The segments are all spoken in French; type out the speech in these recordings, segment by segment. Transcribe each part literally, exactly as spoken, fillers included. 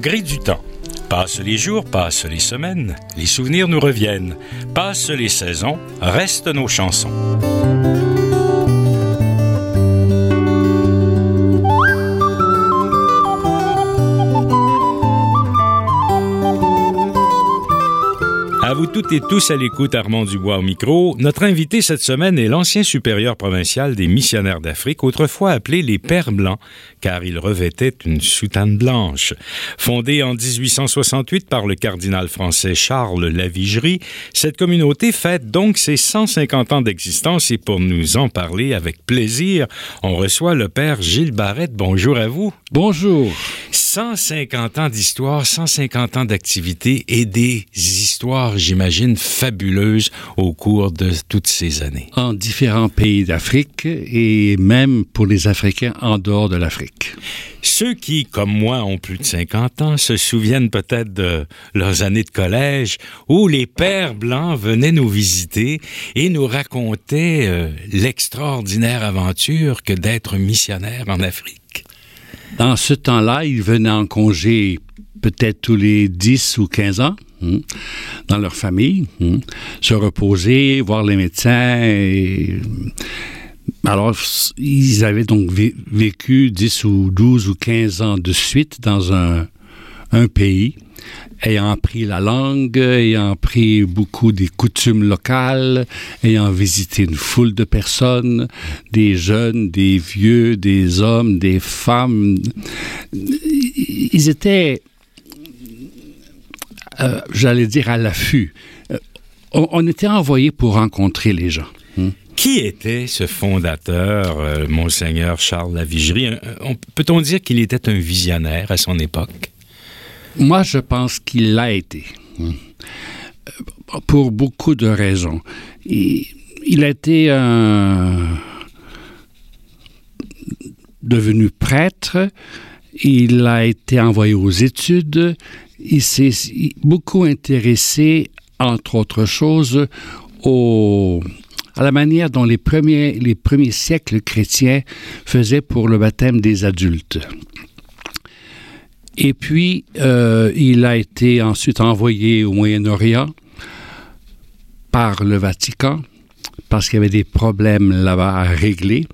gré du temps. Passent les jours, passent les semaines, les souvenirs nous reviennent. Passent les saisons, restent nos chansons. À vous toutes et tous à l'écoute, Armand Dubois au micro. Notre invité cette semaine est l'ancien supérieur provincial des missionnaires d'Afrique, autrefois appelé les Pères Blancs, car il revêtait une soutane blanche. Fondée en dix-huit cent soixante-huit par le cardinal français Charles Lavigerie, cette communauté fête donc ses cent cinquante ans d'existence et pour nous en parler avec plaisir, on reçoit le Père Gilles Barrette. Bonjour à vous. Bonjour. cent cinquante ans d'histoire, cent cinquante ans d'activité et des histoires, j'imagine, fabuleuses au cours de toutes ces années. En différents pays d'Afrique et même pour les Africains en dehors de l'Afrique. Ceux qui, comme moi, ont plus de cinquante ans, se souviennent peut-être de leurs années de collège où les Pères Blancs venaient nous visiter et nous racontaient euh, l'extraordinaire aventure que d'être missionnaire en Afrique. Dans ce temps-là, ils venaient en congé peut-être tous les dix ou quinze ans, hein, dans leur famille, hein, se reposer, voir les médecins. Et... Alors, ils avaient donc vé- vécu dix ou douze ou quinze ans de suite dans un, un pays, ayant appris la langue, ayant appris beaucoup des coutumes locales, ayant visité une foule de personnes, des jeunes, des vieux, des hommes, des femmes. Ils étaient, euh, j'allais dire, à l'affût. On, on était envoyés pour rencontrer les gens. Hein? Qui était ce fondateur, euh, Monseigneur Charles Lavigerie? Un, un, peut-on dire qu'il était un visionnaire à son époque? Moi, je pense qu'il l'a été, pour beaucoup de raisons. Il, il a été un... devenu prêtre, il a été envoyé aux études, il s'est beaucoup intéressé, entre autres choses, au... à la manière dont les premiers, les premiers siècles chrétiens faisaient pour le baptême des adultes. Et puis, euh, il a été ensuite envoyé au Moyen-Orient par le Vatican, parce qu'il y avait des problèmes là-bas à régler.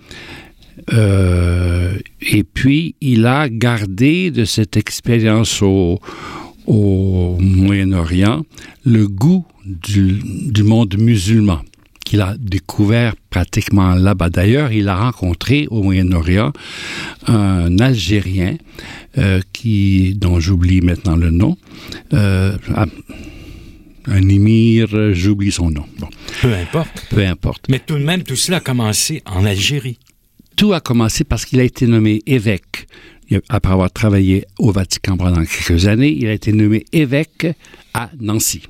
Euh, et puis, il a gardé de cette expérience au, au Moyen-Orient le goût du, du monde musulman, qu'il a découvert pratiquement là-bas. D'ailleurs, il a rencontré au Moyen-Orient un Algérien euh, qui, dont j'oublie maintenant le nom, euh, un émir, j'oublie son nom. Bon. Peu importe. Peu importe. Mais tout de même, tout cela a commencé en Algérie. Tout a commencé parce qu'il a été nommé évêque. Après avoir travaillé au Vatican pendant quelques années, il a été nommé évêque à Nancy.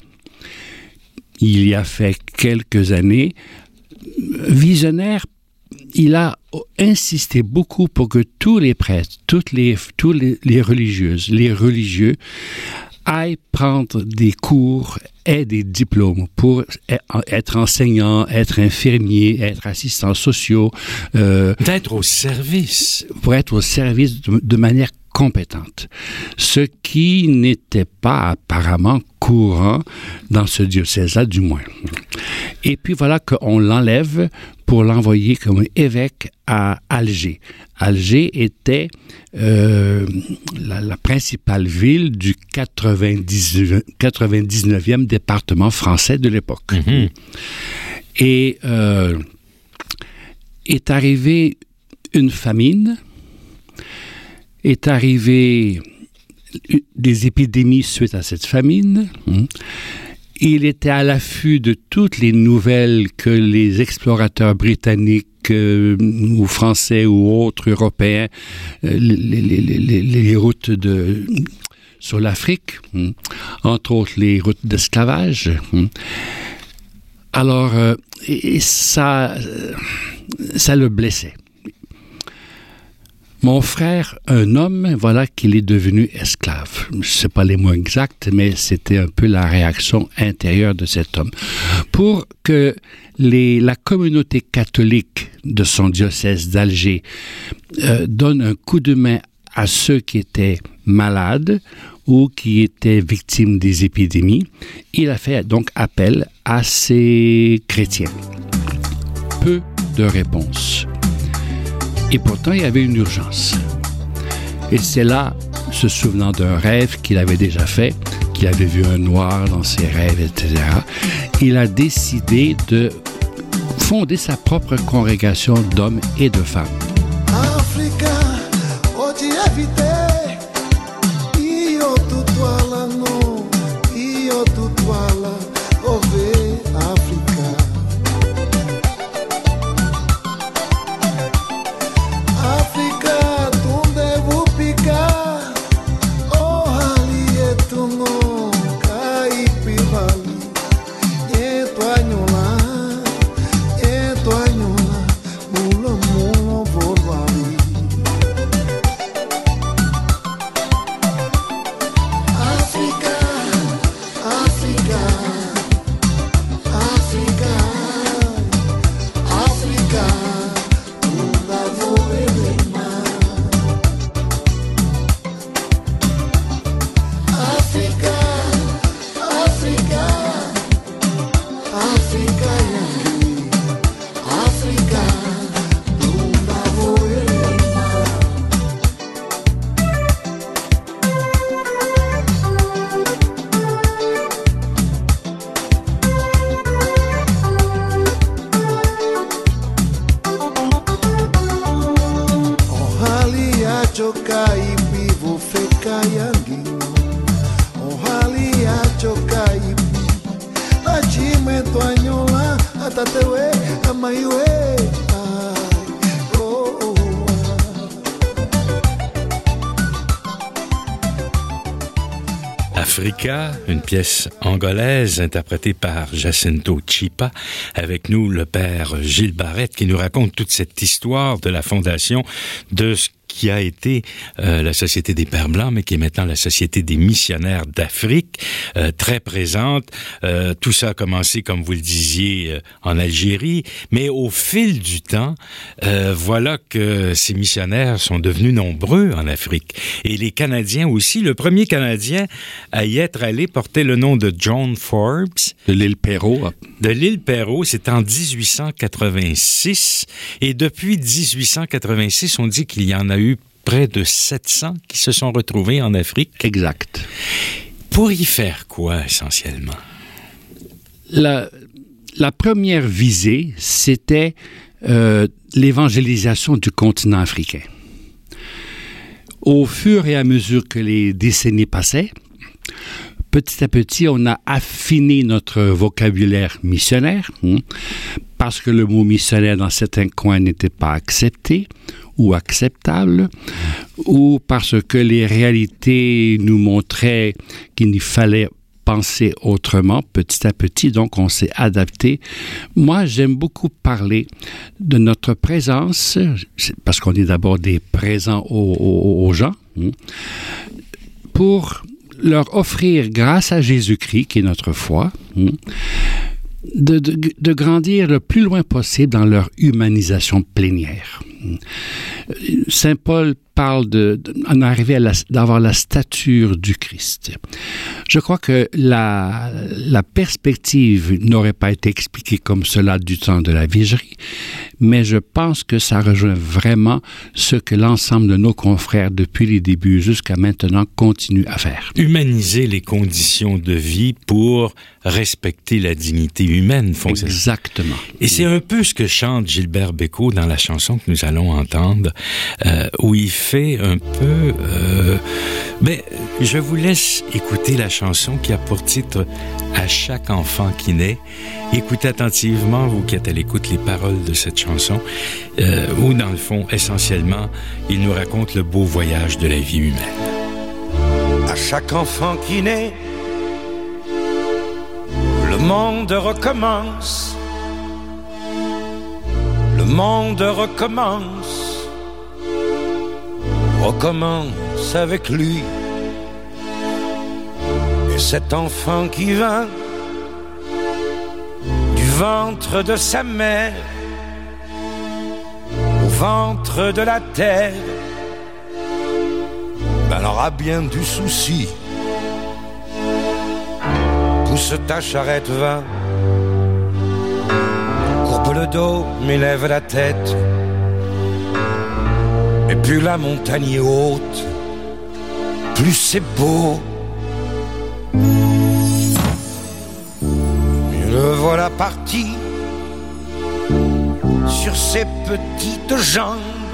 Il y a fait quelques années. Visionnaire, il a insisté beaucoup pour que tous les prêtres, toutes les, tous les, les religieuses, les religieux aillent prendre des cours et des diplômes pour être enseignants, être infirmiers, être assistants sociaux. Euh, D'être au service. Pour être au service de, de manière compétente. Ce qui n'était pas apparemment courant dans ce diocèse-là, du moins. Et puis voilà qu'on l'enlève pour l'envoyer comme évêque à Alger. Alger était euh, la, la principale ville du quatre-vingt-dix-neuvième département français de l'époque. Mm-hmm. Et euh, est arrivée une famine, est arrivé des épidémies suite à cette famine. Il était à l'affût de toutes les nouvelles que les explorateurs britanniques euh, ou français ou autres européens, euh, les, les, les, les routes de, sur l'Afrique, entre autres les routes d'esclavage. Alors, euh, et ça, ça le blessait. Mon frère, un homme, voilà qu'il est devenu esclave. Je ne sais pas les mots exacts, mais c'était un peu la réaction intérieure de cet homme. Pour que les, la communauté catholique de son diocèse d'Alger euh, donne un coup de main à ceux qui étaient malades ou qui étaient victimes des épidémies. Il a fait donc appel à ces chrétiens. Peu de réponses. Et pourtant, il y avait une urgence. Et c'est là, se souvenant d'un rêve qu'il avait déjà fait, qu'il avait vu un noir dans ses rêves, et cetera, il a décidé de fonder sa propre congrégation d'hommes et de femmes. Africa, oggi evite, io tutto alla no, io tutto alla ove Africa. Africa, tu devo picar, oh ali e tu no, cai pivali, e tu agnola, e tu agnola, mulo mulo volvali. Africa, Africa, Africa, Africa, una volema. Africa, Africa, Africa, yangi, Africa, una volema. Ohali achoka ipi feka yangi, ohali achoka ipi la chime toanyola atatewe amaiwe ai, oh, oh, ah. Africa, une pièce angolaise interprétée par Jacinto Chipa. Avec nous, le père Gilles Barrette qui nous raconte toute cette histoire de la fondation de ce qui a été euh, la Société des Pères Blancs, mais qui est maintenant la Société des Missionnaires d'Afrique, euh, très présente. Euh, tout ça a commencé, comme vous le disiez, euh, en Algérie, mais au fil du temps, euh, voilà que ces missionnaires sont devenus nombreux en Afrique. Et les Canadiens aussi. Le premier Canadien à y être allé portait le nom de John Forbes. De l'île Perrault. De l'île Perrault, c'est en dix-huit cent quatre-vingt-six. Et depuis dix-huit cent quatre-vingt-six, on dit qu'il y en a eu près de sept cents qui se sont retrouvés en Afrique. Exact. Pour y faire quoi, essentiellement? La, la première visée, c'était euh, l'évangélisation du continent africain. Au fur et à mesure que les décennies passaient, petit à petit, on a affiné notre vocabulaire missionnaire, hein, parce que le mot missionnaire dans certains coins n'était pas accepté ou acceptable, ou parce que les réalités nous montraient qu'il fallait penser autrement petit à petit, donc on s'est adapté. Moi, j'aime beaucoup parler de notre présence, parce qu'on est d'abord des présents aux, aux, aux gens, hein, pour leur offrir, grâce à Jésus-Christ, qui est notre foi, hein, de, de, de grandir le plus loin possible dans leur humanisation plénière. Saint Paul parle de, de, d'en arriver à la, d'avoir la stature du Christ. Je crois que la, la perspective n'aurait pas été expliquée comme cela du temps de la Vigerie, mais je pense que ça rejoint vraiment ce que l'ensemble de nos confrères depuis les débuts jusqu'à maintenant continuent à faire. Humaniser les conditions de vie pour respecter la dignité humaine. Exactement. Et c'est un peu ce que chante Gilbert Bécaud dans la chanson que nous allons entendre, euh, où il fait un peu... Euh, ben, je vous laisse écouter la chanson qui a pour titre « À chaque enfant qui naît ». Écoutez attentivement, vous qui êtes à l'écoute, les paroles de cette chanson, euh, où dans le fond, essentiellement, il nous raconte le beau voyage de la vie humaine. À chaque enfant qui naît, le monde recommence. Le monde recommence, recommence avec lui. Et cet enfant qui vint du ventre de sa mère au ventre de la terre, ben aura bien du souci pousse ta charrette, va. Courbe le dos, mais lève la tête. Et plus la montagne est haute, plus c'est beau. Et le voilà parti sur ses petites jambes,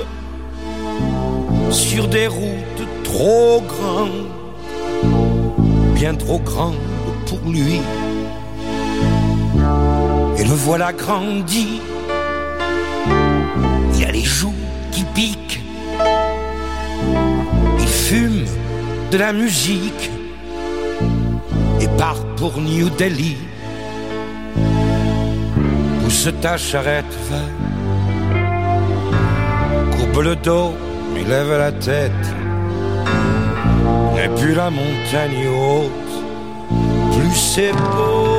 sur des routes trop grandes, bien trop grandes pour lui. Et le voilà grandi, il a les joues qui piquent, il fume de la musique et part pour New Delhi. Pousse ta charrette, va. Courbe le dos, mais lève la tête. Et plus la montagne est haute, plus c'est beau.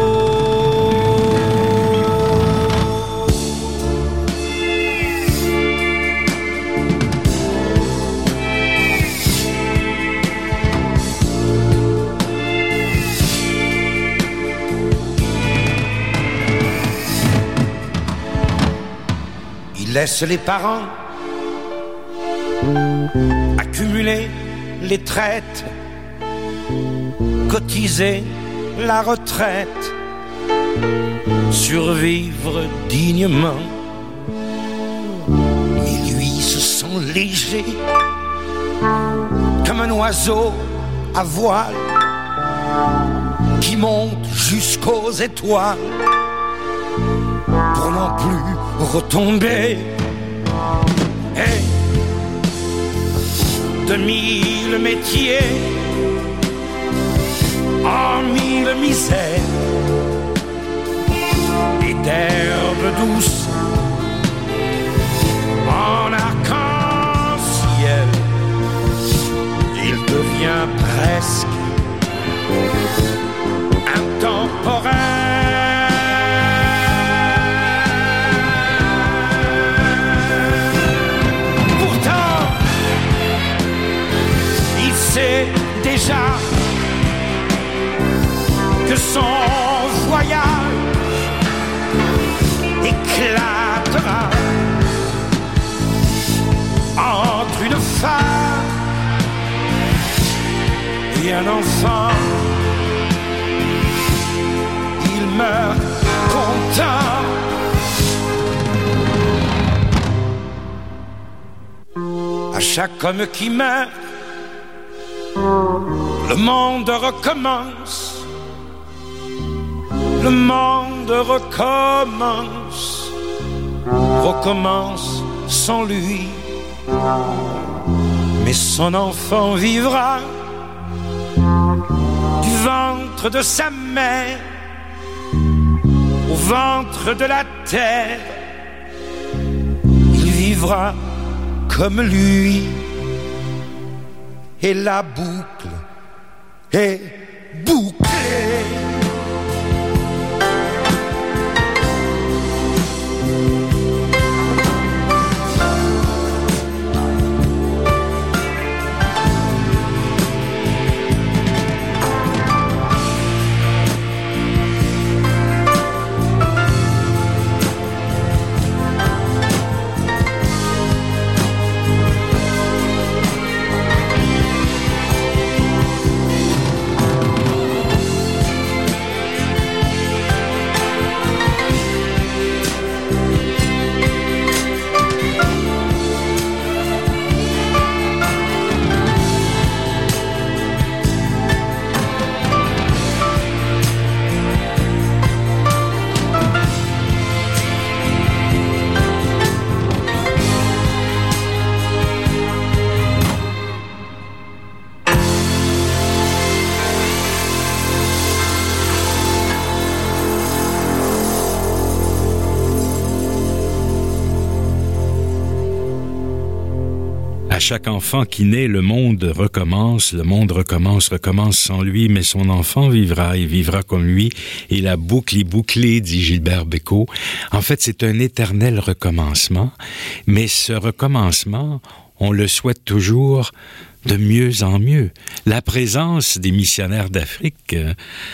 Il laisse les parents accumuler les traites, cotiser la retraite, survivre dignement. Et lui se sent léger comme un oiseau à voile qui monte jusqu'aux étoiles pour n'en plus retomber. Et de mille métiers en mille misères et d'herbes douces en arc-en-ciel, il devient presque intemporel. Déjà que son voyage éclatera entre une femme et un enfant. Il meurt content. À chaque homme qui meurt, le monde recommence, le monde recommence, recommence sans lui. Mais son enfant vivra du ventre de sa mère au ventre de la terre. Il vivra comme lui et la boucle est bouclée. À chaque enfant qui naît, le monde recommence, le monde recommence, recommence sans lui, mais son enfant vivra, il vivra comme lui, et la boucle est bouclée, dit Gilbert Bécaud. En fait, c'est un éternel recommencement, mais ce recommencement, on le souhaite toujours de mieux en mieux. La présence des missionnaires d'Afrique, euh,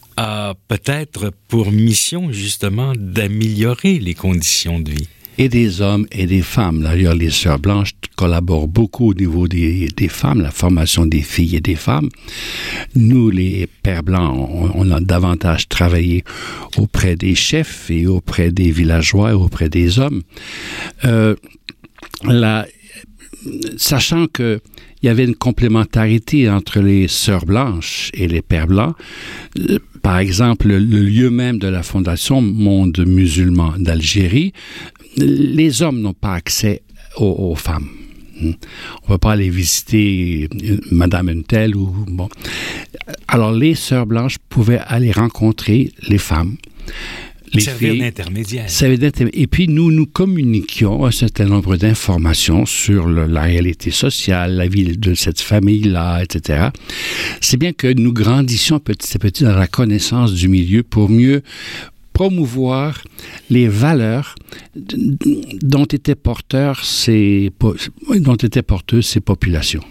a peut-être pour mission, justement, d'améliorer les conditions de vie. Et des hommes et des femmes. D'ailleurs, les Sœurs Blanches collaborent beaucoup au niveau des, des femmes, la formation des filles et des femmes. Nous, les Pères Blancs, on, on a davantage travaillé auprès des chefs et auprès des villageois et auprès des hommes. Euh, la, sachant que il y avait une complémentarité entre les Sœurs Blanches et les Pères Blancs. Par exemple, le lieu même de la Fondation Monde Musulman d'Algérie, les hommes n'ont pas accès aux, aux femmes. On ne peut pas aller visiter Madame une telle ou bon. Alors les Sœurs Blanches pouvaient aller rencontrer les femmes. Les servir filles, d'intermédiaire. Servir d'intermédiaire. Et puis, nous, nous communiquions un certain nombre d'informations sur le, la réalité sociale, la vie de cette famille-là, et cetera. C'est bien que nous grandissions petit à petit dans la connaissance du milieu pour mieux promouvoir les valeurs dont étaient porteurs ces, dont étaient porteuses ces populations.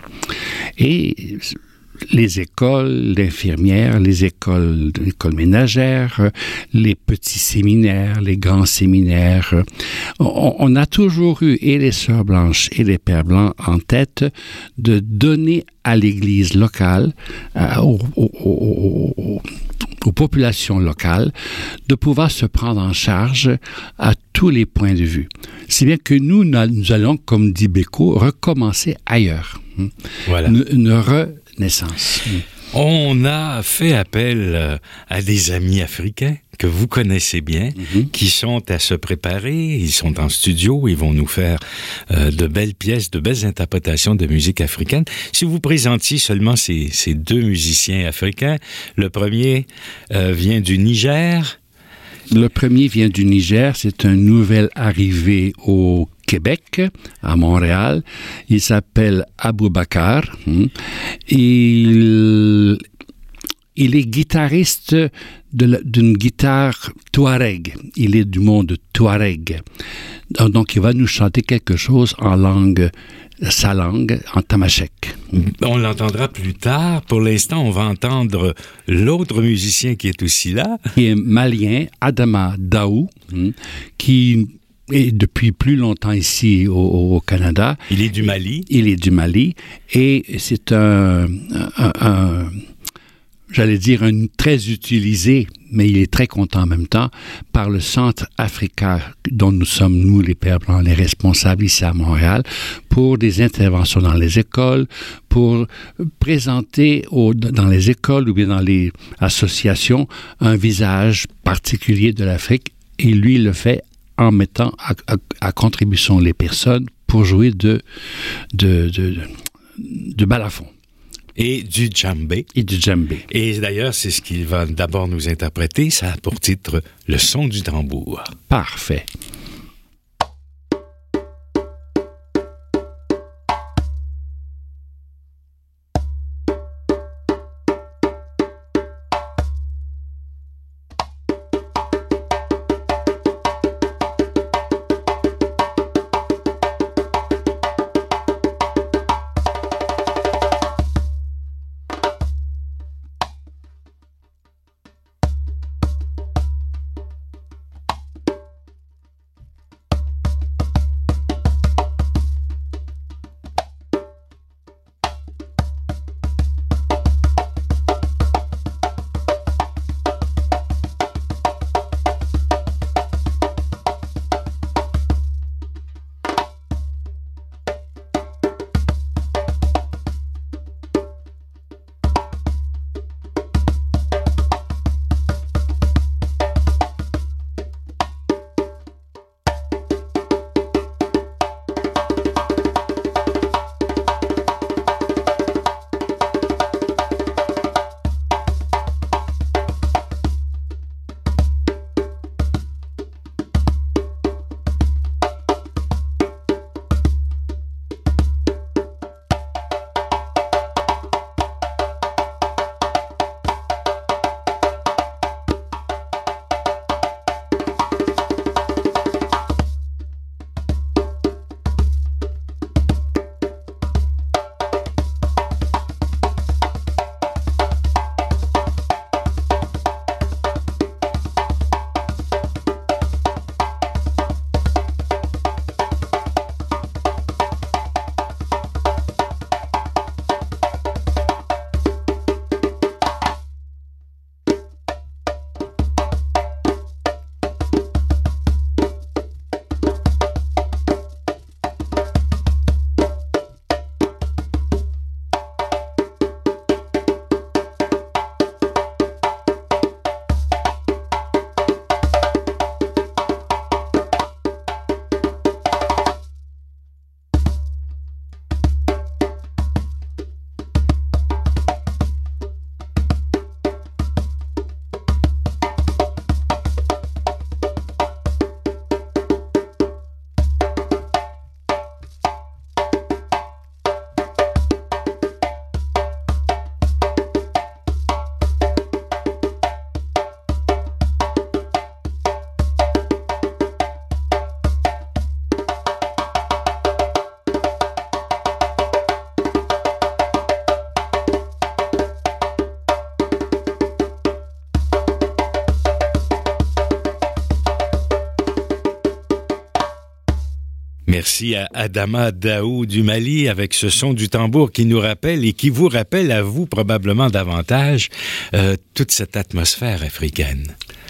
Et les écoles d'infirmières, les écoles, les écoles ménagères, les petits séminaires, les grands séminaires. On, on a toujours eu, et les Sœurs Blanches et les Pères Blancs, en tête de donner à l'Église locale, euh, aux, aux, aux, aux, aux populations locales, de pouvoir se prendre en charge à tous les points de vue. C'est bien que nous, nous allons, comme dit Bécaud, recommencer ailleurs. Voilà. Une, une re naissance. On a fait appel à des amis africains que vous connaissez bien, mm-hmm. qui sont à se préparer, ils sont en studio, ils vont nous faire euh, de belles pièces, de belles interprétations de musique africaine. Si vous présentiez seulement ces, ces deux musiciens africains, le premier euh, vient du Niger. Le premier vient du Niger, c'est un nouvel arrivé au Québec, à Montréal. Il s'appelle Aboubacar. Il, il est guitariste de la, d'une guitare touareg. Il est du monde touareg. Donc, il va nous chanter quelque chose en langue, sa langue, en tamashek. On l'entendra plus tard. Pour l'instant, on va entendre l'autre musicien qui est aussi là. Qui est malien, Adama Daou, qui est depuis plus longtemps ici au, au Canada. Il est du Mali. Il est du Mali. Et c'est un, un, un j'allais dire, un très utilisé, mais il est très content en même temps, par le Centre africain dont nous sommes, nous, les Pères Blancs, les responsables ici à Montréal, pour des interventions dans les écoles, pour présenter au, dans les écoles ou bien dans les associations un visage particulier de l'Afrique. Et lui, il le fait en mettant à, à, à contribution les personnes pour jouer de, de, de, de, de balafon. Et du djembé. Et du djembé. Et d'ailleurs, c'est ce qu'il va d'abord nous interpréter. Ça a pour titre « Le son du tambour ». Parfait. Merci à Adama Daou du Mali avec ce son du tambour qui nous rappelle et qui vous rappelle à vous probablement davantage euh, toute cette atmosphère africaine.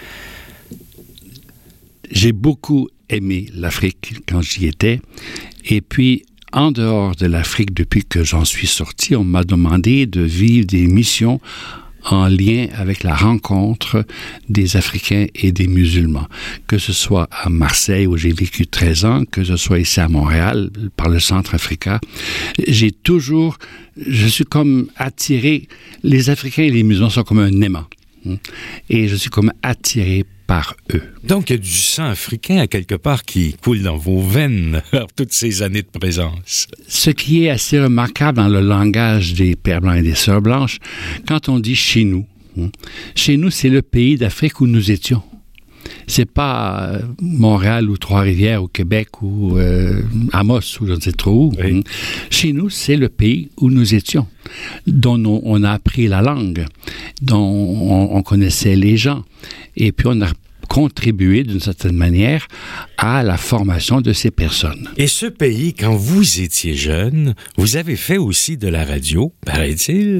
J'ai beaucoup aimé l'Afrique quand j'y étais. Et puis, en dehors de l'Afrique, depuis que j'en suis sorti, on m'a demandé de vivre des missions en lien avec la rencontre des Africains et des musulmans. Que ce soit à Marseille, où j'ai vécu treize ans, que ce soit ici à Montréal, par le Centre Africa. J'ai toujours, je suis comme attiré, les Africains et les musulmans sont comme un aimant. Et je suis comme attiré par eux. Donc, il y a du sang africain à quelque part qui coule dans vos veines par toutes ces années de présence. Ce qui est assez remarquable dans le langage des Pères Blancs et des Sœurs Blanches, quand on dit « chez nous », chez nous, c'est le pays d'Afrique où nous étions. C'est pas Montréal ou Trois-Rivières ou Québec ou euh, Amos ou je ne sais trop où. Oui. Chez nous, c'est le pays où nous étions, dont on, on a appris la langue, dont on, on connaissait les gens. Et puis on a contribué d'une certaine manière à la formation de ces personnes. Et ce pays, quand vous étiez jeune, vous avez fait aussi de la radio, paraît-il.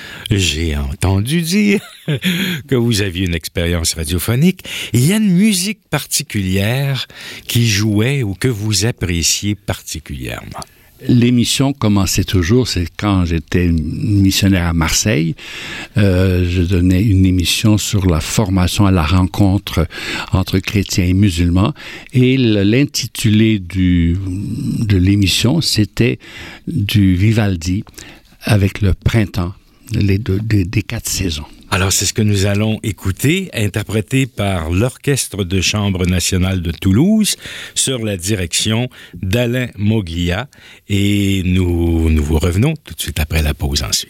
J'ai entendu dire que vous aviez une expérience radiophonique. Il y a une musique particulière qui jouait ou que vous appréciez particulièrement. L'émission commençait toujours, c'est quand j'étais missionnaire à Marseille. Euh, je donnais une émission sur la formation à la rencontre entre chrétiens et musulmans. Et l'intitulé du, de l'émission, c'était du Vivaldi avec le printemps, les deux, des, des quatre saisons. Alors, c'est ce que nous allons écouter, interprété par l'Orchestre de Chambre nationale de Toulouse, sur la direction d'Alain Moglia. Et nous, nous vous revenons tout de suite après la pause ensuite.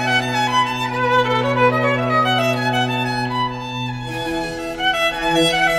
Thank you.